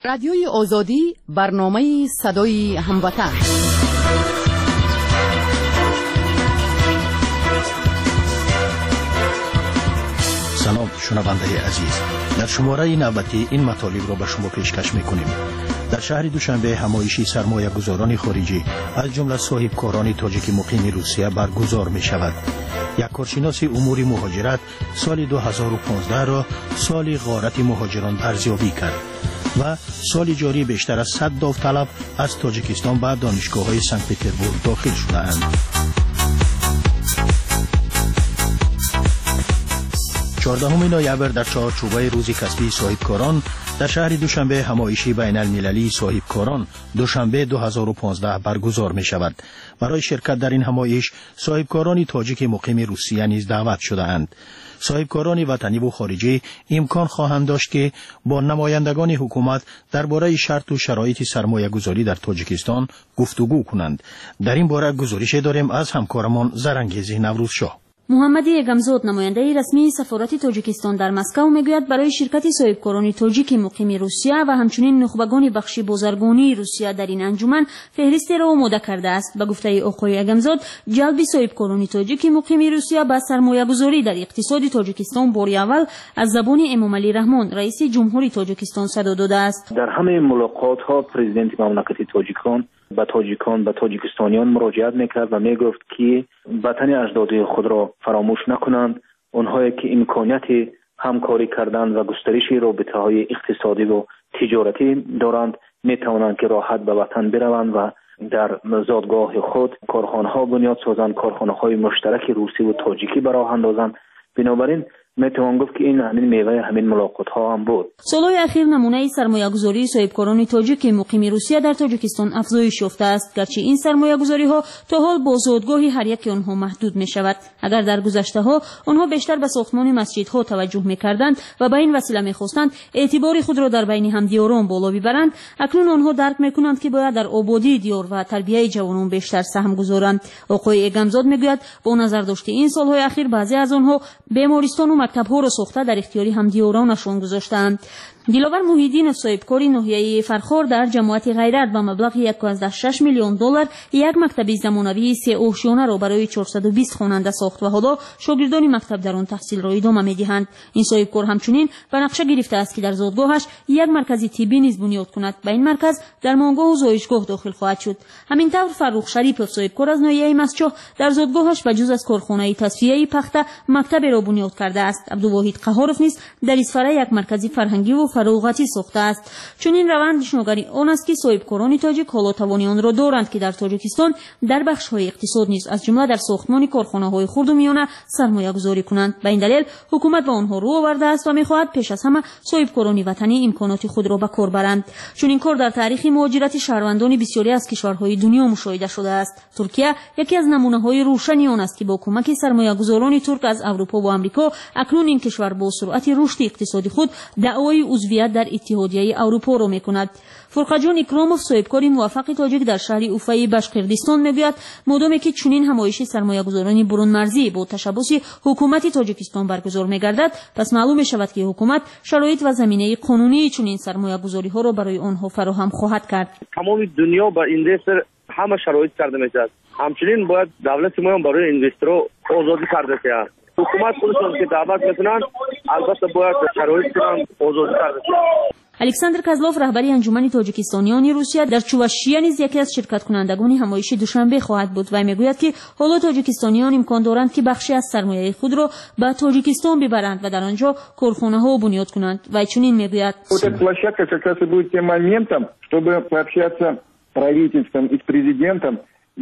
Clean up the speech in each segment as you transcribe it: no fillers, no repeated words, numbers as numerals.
رادیوی آزادی، برنامه صدای هموطن. سلام شنونده عزیز، در شماره نوبتی این مطالب را به شما پیشکش میکنیم. در شهر دوشنبه همایشی سرمایه گذاران خارجی از جمله صاحبکاران تاجیک مقیم روسیه برگزار می شود. یک کارشناس امور مهاجرت سال 2015 را سال غارت مهاجران ارزیابی کرد و سال جاری بیشتر از 100 داوطلب از تاجیکستان به دانشگاه‌های سنت پترزبورگ داخل شده‌اند. 14 نوامبر در چارچوبه روز کسبی صاحبکاران در شهر دوشنبه همایشی بین المللی صاحبکاران دوشنبه 2015 برگزار می شود. برای شرکت در این همایش صاحبکاران تاجیک مقیم روسیه نیز دعوت شده اند. صاحبکاران وطنی و خارجی امکان خواهند داشت که با نمایندگان حکومت درباره شرط و شرایط سرمایه گذاری در تاجیکستان گفتگو کنند. در این باره گزارش داریم از همکارمان زرنگیز نوروز شاه. محمدی اگمزاد نماینده رسمی سفارت تاجیکستان در مسکو میگوید برای شرکت صاحبکاران تاجیک مقیم روسیه و همچنین نخبگان بخش بازرگانی روسیه در این انجمن فهرستی را آماده کرده است. به گفته آقای اگمزاد، جلب صاحبکاران تاجیک مقیم روسیه به سرمایه‌گذاری در اقتصاد تاجیکستان بار اول از زبان امامعلی رحمان رئیس جمهوری تاجیکستان صدا داده است. در همه ملاقات‌ها پرزیدنت مملکت تاجیکان به تاجیکستانیان مراجعت میکرد و میگفت که وطن اجداد خود را فراموش نکنند. آنهایی که امکانیت همکاری کردن و گسترش رابطه‌های اقتصادی و تجارتی دارند میتوانند که راحت به وطن بروند و در زادگاه خود کارخانه‌ها بنیاد سازند، کارخانه‌های مشترک روسی و تاجیکی به راه اندازند. بنابراین میتوان گفت که این همین میوه همین ملاقات‌ها هم بود. سالهای اخیر نمونه سرمایه‌گذاری صاحبکاران تاجیک مقیم روسیه در تاجیکستان افزایش یافته است، گرچه این سرمایه‌گذاری‌ها تا حال با زادگاه هر یک آنها محدود می‌شود. اگر در گذشته‌ها آنها بیشتر به ساختمان مسجدها توجه می‌کردند و به این وسیله می‌خواستند اعتبار خود را در بین همدیاران بالا ببرند، اکنون آنها درک می‌کنند که باید در آبادی دیار و تربیت جوانان بیشتر سهم گذارند. آقای اگمزاد می‌گوید با نظر داشته این سال‌های اخیر بعضی از آنها بیمارستان و مکتب‌ها را ساخته در اختیاری همدیارانشان گذاشتند. دلاور محیدین صاحبکار ناحیه فرخار در جماعت غیرت با مبلغ 1.6 میلیون دلار یک مکتب زمانوی 3 آشیانه را برای 420 خواننده ساخت و حالا شاگردان مکتب در آن تحصیل را ادامه می‌دهند. این صاحبکار همچنین به نقشه گرفته است که در زادگاهش یک مرکز طبی نیز بنیاد کند. به این مرکز درمانگاه و زایشگاه داخل خواهد شد. همینطور فرخ شریپov صاحبکار از ناحیه مسجد در زادگاهش به جز از کارخانه تصفیه پخته مکتب را بنیاد کرده است. عبدالواحد قهارов نیز در اسفره یک مرکز فرهنگی و فراغتی ساخته است. چون این روند نشانگری آن است که صاحبکاران تاجیک حالا توانی آن را دارند که در تاجیکستان در بخش‌های اقتصاد نیز از جمله در ساختمان کارخانه‌های خرد و میانه سرمایه‌گذاری کنند. به این دلیل حکومت به آنها رو آورده است و می‌خواهد پیش از همه صاحبکاران وطنی امکانات خود را به کار برند. چون این کار در تاریخ مهاجرت شهروندان بسیاری از کشورهای دنیا مشاهده شده است. ترکیه یکی از نمونه‌های روشنی آن است که با کمک سرمایه‌گذاران ترک از اروپا و آمریکا اکنون این کشور با سرعت رشد اقتصادی خود دعوای عضویت در اتحادیه اروپا را می‌کند. فرقجان اکراموف صاحبکار موفق تاجیک در شهر اوفای بشقردستان میگوید مادامی که چنین همایش سرمایه‌گذاران برون مرزی با تشبث حکومت تاجیکستان برگزار می‌گردد، پس معلوم می‌شود که حکومت شرایط و زمینه قانونی چنین سرمایه‌گذاری‌ها را برای آنها فراهم خواهد کرد. تمام دنیا با اینوستر همه شرایط کرده می‌شود. همچنین باید دولت ما هم برای اینوسترها آزادی کرده شه. حکومت خودشون که دعوت میکنن البته باید شرایط کنن آزادی کرده. الکساندر کازلوف رهبری انجمن تاجیکستانیان روسیه در چواشیا نیز یکی از شرکت کنندگان همایش دوشنبه خواهد بود و میگوید که حالا تاجیکستانیان امکان دارند که بخشی از سرمایه خود را به تاجیکستان ببرند و در آنجا کارخانه‌ها بنیاد کنند. و چنین میگوید площадка как раз и будет тем моментом, чтобы пообщаться с правительством и с президентом.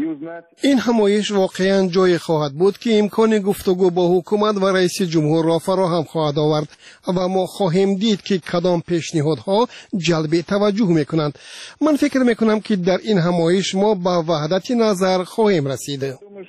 این همایش واقعا جای خواهد بود که امکان گفتگو با حکومت و رئیس جمهور را فراهم خواهد آورد و ما خواهیم دید که کدام پیشنهادها جلب توجه میکنند. من فکر میکنم که در این همایش ما به وحدت نظر خواهیم رسید.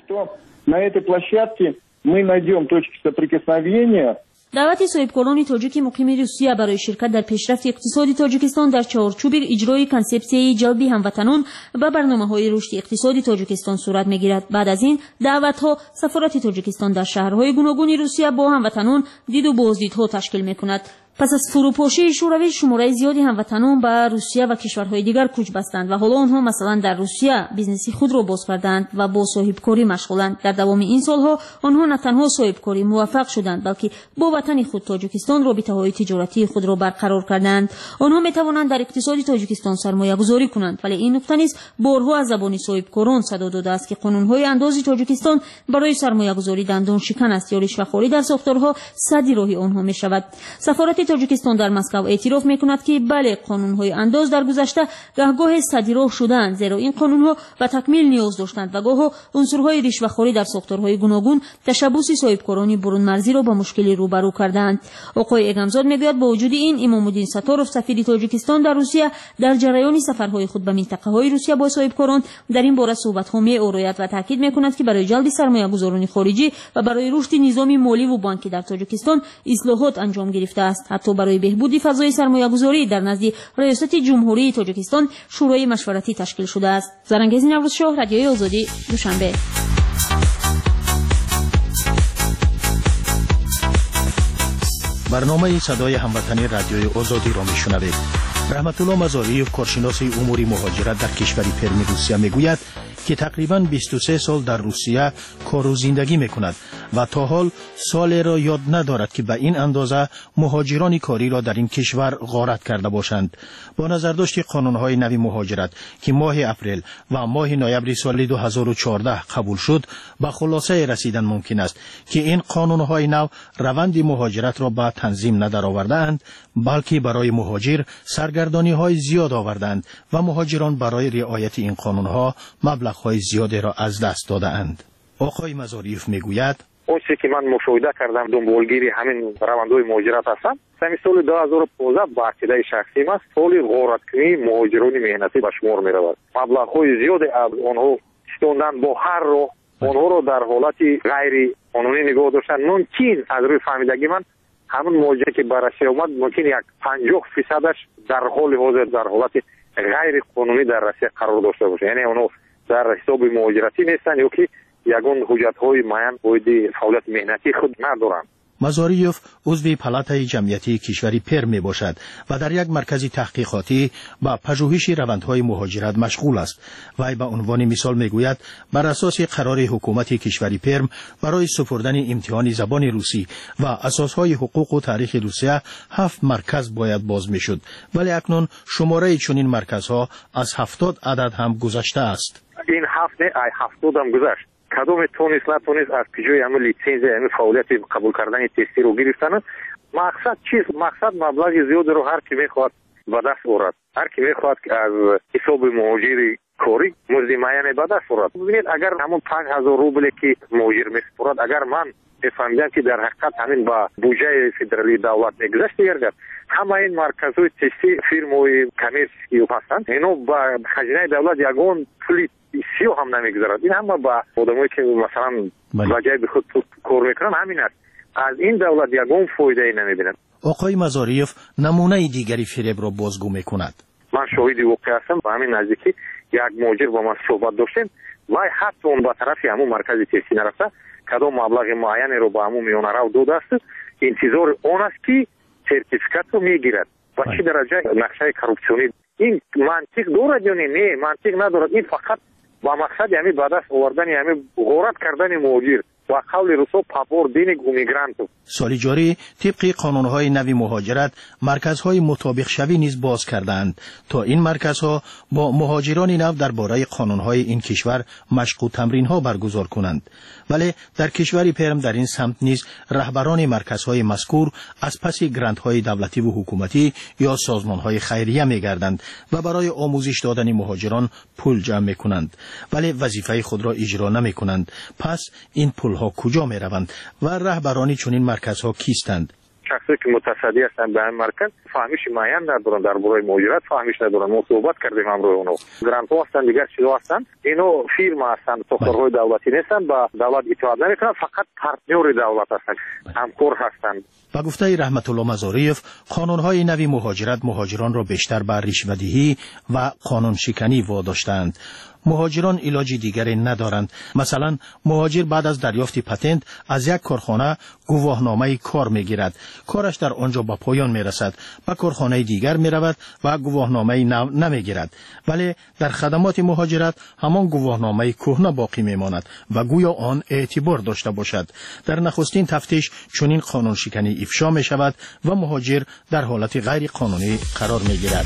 На этой площадке мы найдем точки соприкосновения. دعوت صاحبکاران تاجیک مقیم روسیه برای شرکت در پیشرفت اقتصادی تاجیکستان در چارچوب اجرای کنسپسیه جلب هموطنان و برنامه‌های رشد اقتصادی تاجیکستان صورت می‌گیرد. بعد از این دعوت‌ها سفارت تاجیکستان در شهرهای گوناگون روسیه با هموطنان دید و بازدیدها تشکیل می‌کند. پس از فروپاشی شوروی شماره زیادی هموطنان به روسیه و کشورهای دیگر کوچ بستند و حالا آنها مثلا در روسیه بیزنس خود را باز کردند و با صاحبکاری مشغولند. در دوام این سالها آنها نه تنها صاحبکاری موفق شدند بلکه با وطن خود تاجیکستان رابطه‌های تجارتی خود را برقرار کردند. آنها می‌توانند در اقتصاد تاجیکستان سرمایه‌گذاری کنند، ولی این نکته نیز بارها از زبان صاحبکاران صدا داده است که قانون‌های انداز تاجیکستان برای سرمایه‌گذاری دندان شکن است یا رشوه‌خوری در ساختارها سدی راهی آنها می‌شود. سفارت تاجیکستان در مسکو اعتراف می‌کند که بله، قانون‌های انداز در گذشته گاه سدی راه شدند، زیرا این قانون‌ها به تکمیل نیاز داشتند و گاه عنصرهای رشوه‌خوری در ساختارهای گوناگون تشبث صاحبکاران برون مرزی را با مشکلی روبرو کردند. آقای اگمزاد میگوید با وجود این امام‌الدین ستارov سفیر تاجیکستان در روسیه در جریان سفرهای خود به منطقه‌های روسیه با صاحبکاران در این باره صحبت‌ها می‌آورد و تاکید می‌کند که برای جلب سرمایه‌گذاران خارجی و برای رشد نظام مالی و بانکی در تاجیکستان اصلاحات انجام گرفته است. حتی برای بهبود فضای سرمایه‌گذاری در نزد ریاست جمهوری تاجیکستان شورای مشورتی تشکیل شده است. زرنگیز نوروزشاه، رادیوی آزادی، دوشنبه. برنامه صدای هموطنی رادیوی آزادی را میشنوید. رحمت الله مزاریف، کارشناس امور مهاجرت در کشور پرم روسیه میگوید که تقریباً 23 سال در روسیه کار و زندگی میکند و تا حال سالی را یاد ندارد که به این اندازه مهاجران کاری را در این کشور غارت کرده باشند. با نظرداشت قانون‌های نوی مهاجرت که ماه اپریل و ماه نوامبر سال 2014 قبول شد، به خلاصه رسیدن ممکن است که این قانون‌های نو روند مهاجرت را به تنظیم ندارآوردند، بلکه برای مهاجر سرگردانی‌های زیاد آوردند و مهاجران برای رعایت این قانون‌ها مبلغ‌های زیادی را از دست داده‌اند. آقای مزاریف میگوید اون چیزی که من مشاهده کردم دنبالگیری همین روندهای مهاجرت هستم. سال 2015 با عقیده شخصی است سال غارتکنی مهاجران مهنتی به شمار می‌رود. مبلغ‌های زیادی از آنها ستوندن با هر راه آنها را در حالت غیر قانونی نگاه داشتن. ممکن از روی فهمیدگی من همون مهاجری که بررسی آمد ممکن 50% در حال حاضر در حالت غیر قانونی در روسیه قرار داشته باشه، یعنی اونها در حساب مهاجرتی نیستن یا که یگان حجت‌های معین باید فعالیت مهنتی خود ندارند. مزاریف عضو پالاتای جمعیتی کشوری پرم می باشد و در یک مرکز تحقیقاتی با پژوهش روندهای مهاجرت مشغول است. وی به عنوان مثال می گوید بر اساس قرار حکومت کشوری پرم برای سپردن امتحان زبان روسی و اساسهای حقوق و تاریخ روسیه 7 مرکز باید باز می شد، ولی اکنون شماره چنین مرکزها از 70 عدد هم گذشته است. این 70 هم گذشت. کدام تونست نتونست از پیجای همه لیسنس همه فعالیت قبول کردن تستی رو گرفتن. مقصد چیست؟ مقصد مبلغ زیاد رو هر کی میخواد به دست آورد. هر کی میخواد از حساب مهاجری کاری مزد معین به دست آورد. ببینید اگر همون 5000 روبل که مهاجر میسپرد، اگر من بفهمیدم که در حقیقت همین با بودجه فدرالی دولت نگذشت گردد، همه این مرکزهای تستی فیرم‌های کمرسی هستند، اینو با خزینه دولت یگان پولی سیو هم نمیگذارد. این همه با آدمایی که مثلا وجه به خود کار میکنن همین است. از این دولت یگان فایده ای نمیبینند. آقای مزاریف نمونه دیگری فریب را بازگو میکند. من شاهد واقع هستم. با همین نزدیکی یک مهاجر با من صحبت داشتیم و حتی اون با طرفی همون مرکز تستی نرفته، کدام مبلغ معینی رو با همون میونه رو داده است، انتظار اون است که سرتیفیکات رو میگیرد و چه درجه نقشه کورپسیونی. این منطق دارد یا نه؟ منطق ندارد. این فقط با مقصد یعنی به دست آوردن یعنی غارت کردن مهاجر و قول روسو پاپور دینگ اومیگرانتو. سال جاری طبق قانون‌های نوی مهاجرت مرکزهای مطابق شوی نیز باز کردند تا این مرکزها با مهاجران نو درباره قانون‌های این کشور مشق و تمرین‌ها برگزار کنند. ولی در کشور پرم در این سمت نیز رهبران مرکزهای مذکور از پس گرانت‌های دولتی و حکومتی یا سازمان‌های خیریه می‌گردند و برای آموزش دادن مهاجران پول جمع می‌کنند، ولی وظیفه خود را اجرا نمی‌کنند. پس این پول‌ها کجا می‌روند و رهبران چنین مرکزها کیستند؟ شخصی که متصدی هستند به این مرکز فهمیش معین ندارن درباره مهاجرت، فهمیش ندارن. ما صحبت کردیم امروز اونو گرانت‌ها هستند، دیگر چیزا هستند. اینو فیرما هستند، ساختارهای دولتی نیستند، با دولت اطاعت نمیکنند، فقط پارتنر دولت هستند، همکار هستند. با گفته رحمت الله مزاریف، قانون‌های نوی مهاجرت مهاجران را بیشتر بر رشوه‌دهی و قانون شکنی واداشتند. مهاجران علاج دیگری ندارند. مثلا مهاجر بعد از دریافت پتنت از یک کارخانه گواهنامه کار میگیرد. کارش در آنجا به پایان میرسد. به کارخانه دیگر میرود و گواهنامه نمیگیرد. ولی در خدمات مهاجرت همان گواهنامه کهنه باقی میماند و گویا آن اعتبار داشته باشد. در نخستین تفتیش چنین قانون شکنی افشا می شود و مهاجر در حالت غیر قانونی قرار می گیرد.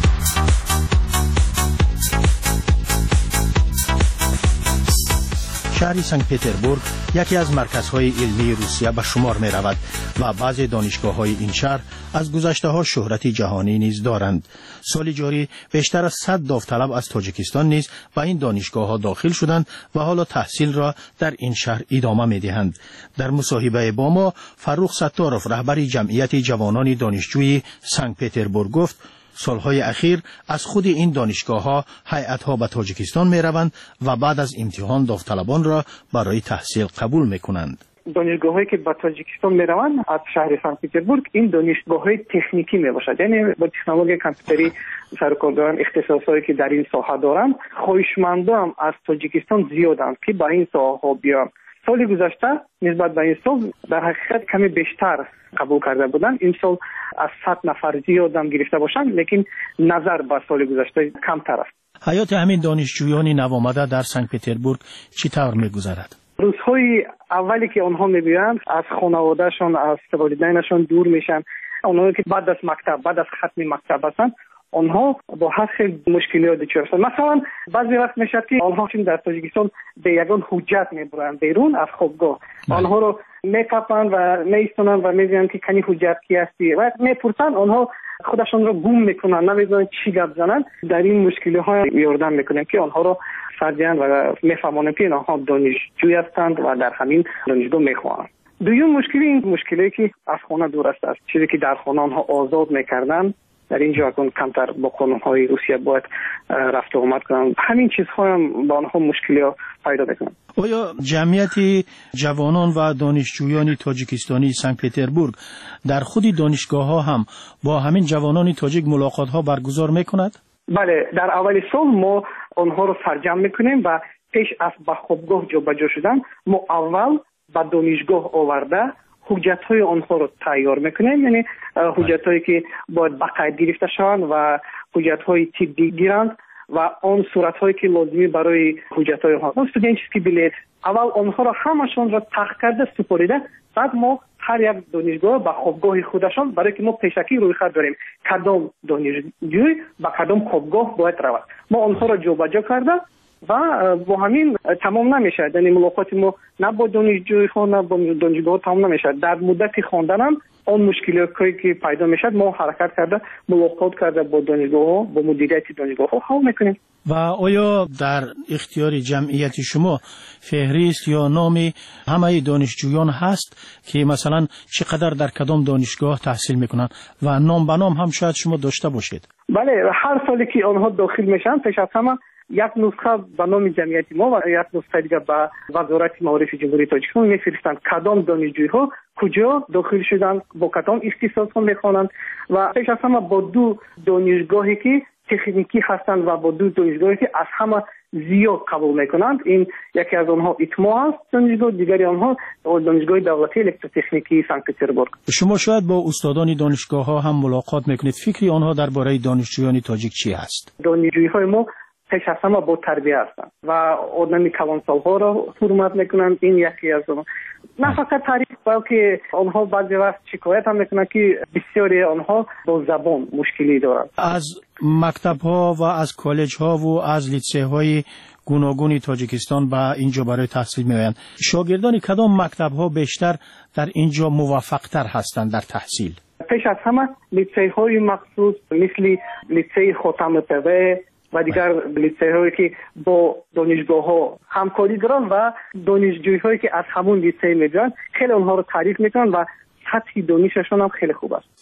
شهر سنت پتربورگ یکی از مرکزهای علمی روسیه به شمار می رود و بعضی دانشگاه‌های این شهر از گذشته‌ها شهرت جهانی نیز دارند. سال جاری بیشتر از 100 داوطلب از تاجیکستان نیز به این دانشگاه‌ها داخل شدند و حالا تحصیل را در این شهر ادامه می‌دهند. در مصاحبه با ما فروخ ستاروف رهبر جمعیت جوانان دانشجوی سنت پتربورگ گفت سالهای اخیر از خود این دانشگاه‌ها هیئت‌ها به تاجیکستان می‌روند و بعد از امتحان داوطلبان را برای تحصیل قبول می‌کنند. دانشگاه‌هایی که به تاجیکستان می‌روند از شهر سنت پتربورگ این دانشگاه‌های تکنیکی میباشد، یعنی با تکنولوژی کامپیوتری سرکار اختصاصایی که در این ساحه دارند. خواهشمندان هم از تاجیکستان زیادند که به این ساحه بیان. سال گذشته نسبت به این سال در حقیقت کمی بیشتر قبول کرده بودند. این سال از 100 نفر زیاد هم گرفته باشند، لیکن نظر به سال گذشته کمتر است. حیات همین دانشجویان نوآمده در سنت پتربورگ چطور می‌گذرد؟ روزهای اولی که آنها می‌بینند از خانواده‌شان، از والدینشان دور میشن. آنها که بعد از مکتب، بعد از ختم مکتب هستند، آنها با هر خیلی مشکلات دچار هستند. مثلا بعضی وقت میشه که آنها چون در تاجیکستان به یگان حجت میبرند بیرون از خوابگاه، آنها رو میکپند و میستونند و میگویند که کنی حجت کی هستی و میپرسند، آنها خودشان رو گم میکنند، نمیدونند چی گپ زنند. در این مشکل‌ها یاردم میکنیم که آنها رو فرجن و میفهمانیم که آنها دانشجوی هستند و در همین دانشگاه میخوانند. دوم مشکلی این مشکلی که از خانه دور است، چیزی که در خانه آنها آزاد میکردند در اینجا اکن کمتر با قانون‌های روسیه باید رفت و آمد کنند. همین چیزها هم با آنها مشکلی پیدا میکنند. آیا جمعیت جوانان و دانشجویان تاجیکستانی سنت پتربورگ در خود دانشگاه‌ها هم با همین جوانان تاجیک ملاقات‌ها برگزار میکند؟ بله، در اول سال ما آنها رو سرجم میکنیم و پیش از به خوابگاه جابجا شدن ما اول به دانشگاه آورده حجت‌های آنها رو تیار میکنیم، یعنی حجت‌هایی که باید باقاعد گرفته شوند و حجت‌های طبی گیرند و آن صورت‌هایی که لازمی برای حجت‌های آنها، استودنتسکی بلیت، اول آنها رو همشون رو تحقیق کرده سپریده، بعد ما هر یک دانشگاه به خوابگاه خودشان، برای که ما پیشکی رویخط داریم کدام دانشجوی به کدام خوابگاه باید رود، ما آنها رو جابجا کرده و با همین تمام نمیشه. یعنی ملاقات ما نه با دانشجوی ها نه با دانشگاه تمام نمیشه. در مدت خواندن هم آن مشکلاتی که پیدا میشه ما حرکت کرده، ملاقات کرده با دانشگاه ها، با مدیریت دانشگاه ها حل میکنیم. و آیا در اختیار جمعیت شما فهرست یا نام همه دانشجویان هست که مثلا چقدر در کدام دانشگاه تحصیل میکنن و نام به نام هم شاید شما داشته باشید؟ بله، هر سالی که آنها داخل میشن پیش از همه یک نسخه به نام جمعیت ما و یک نسخه دیگه به وزارت معارف جمهوری تاجیکستان میفرستند کدام دانشجوی ها کجا داخل شدن، با کدام اختصاص ها میخوانند و پیش از همه با دو دانشگاهی که تکنیکی هستند و با دو دانشگاهی که از همه زیاد قبول میکنند. این یکی از آنها ایتما است، دانشگاه دیگری آنها دانشگاه دولتی الکتروتکنیکی سنت پتربورگ. شما شاید با استادان دانشگاه ها هم ملاقات میکنید، فکری آنها درباره دانشجویان تاجیک چی است؟ دانشجوی های ما پیش از همه با تربیه هستند و آدمی کلانسال‌ها را حرمت میکنند. این یکی از اونها. نه فقط تاریخ بلکه آنها بعضی وقت شکایت هم میکنند که بسیاری آنها با زبان مشکلی دارند. از مکتب ها و از کالج ها و از لیسه های گوناگون تاجیکستان به اینجا برای تحصیل میآیند. شاگردان کدام مکتب ها بیشتر در اینجا موفق تر هستند در تحصیل؟ پیش از همه لیسه های مخصوص مثل لیسه خاتم طبع و دیگر لیسه هایی که با دانشگاه ها همکاری دارن و دانشجوی هایی که از همون لیسه میدن خیلی اونها رو تعریف میکنن و سطح دانششون هم خیلی خوب است.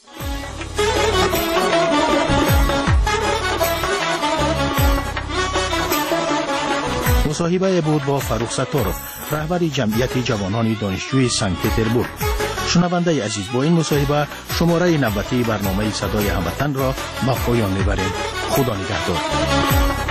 مصاحبه بود با فروخ ستاروف، رهبر جمعیت جوانان دانشجوی سنت پتربورگ. شنونده عزیز، با این مصاحبه شماره 90 برنامه صدای هموطن را به پایان میبریم. خدا نگهدار.